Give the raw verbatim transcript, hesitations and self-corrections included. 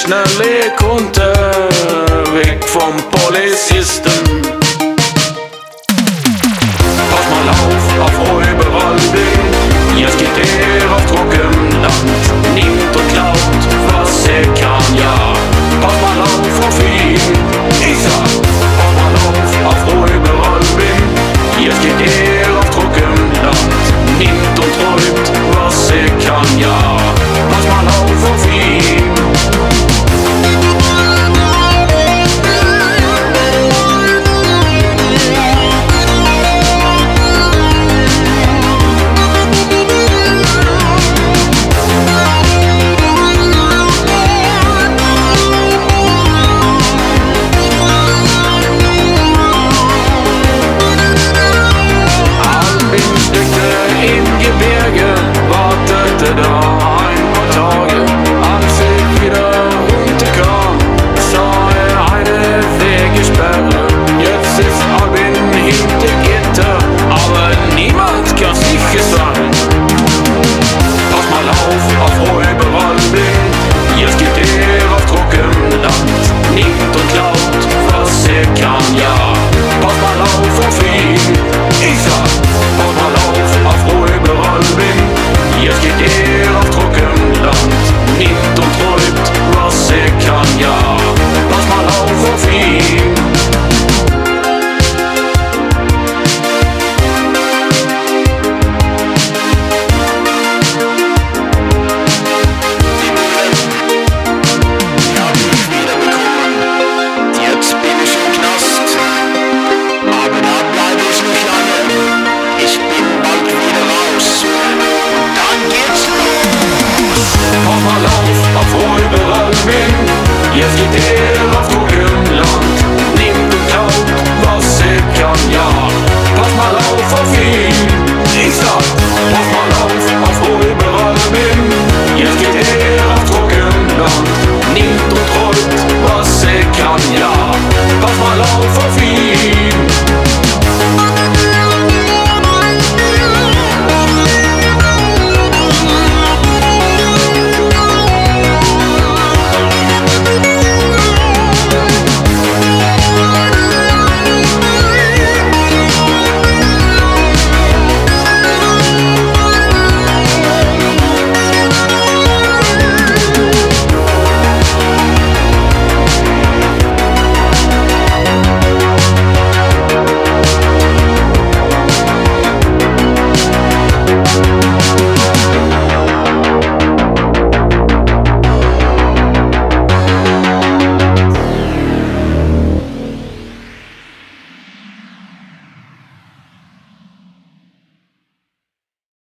schnell konnte, weg vom Polizisten. Pass mal auf, auf wo überall bin, jetzt geht er auf Trockenland, nimmt und klaut, was er kann, ja. Pass mal auf auf ihn, ich sag, pass mal auf, auf wo überall bin, jetzt geht er auf Trockenland, nimmt und träumt, was er kann, ja. Pass mal auf auf ihn. Im Gebirge wartete da ein paar Tage, als ich wieder runterkam, sah er eine Wegesperre. Jetzt ist Albin hinter Gitter, aber niemand kann sicher sein. Pass mal auf, auf wo überall bin, jetzt geht er auf Trockenland, nimmt und klaut, was er kann, ja. Pass mal auf auf ihn, ich sag, pass mal auf, auf wo überall bin, jetzt geht er auf Trockenland, nimmt und träumt, was er kann, ja. Pass mal auf auf ihn. Pass mal auf, auf wo überall bin, jetzt geht er